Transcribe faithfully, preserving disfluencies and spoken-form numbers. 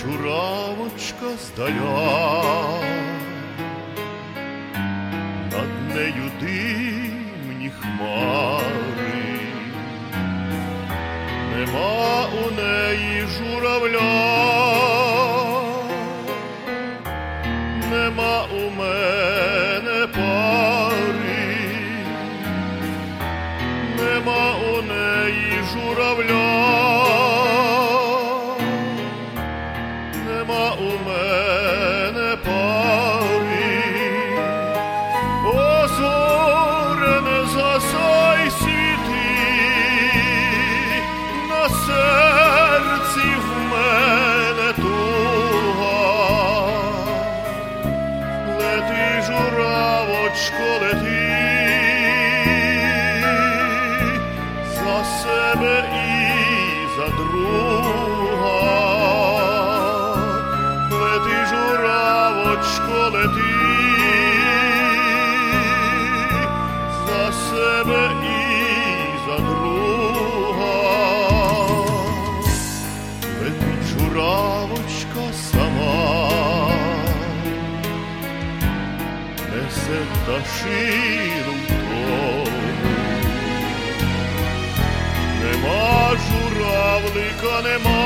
журавочка здаля, над нею димні хмари, нема у неї журавля, нема у мене пари, нема у неї журавля, нема у мене пари. О, зоре, не засай світи, на серці в мене туга. Лети, журавочко, лети, за себе і за друга. Лети, журавочко, лети, за себе і за друга. Летить журавочка сама, несе пташину в тому. Нема журавлика, нема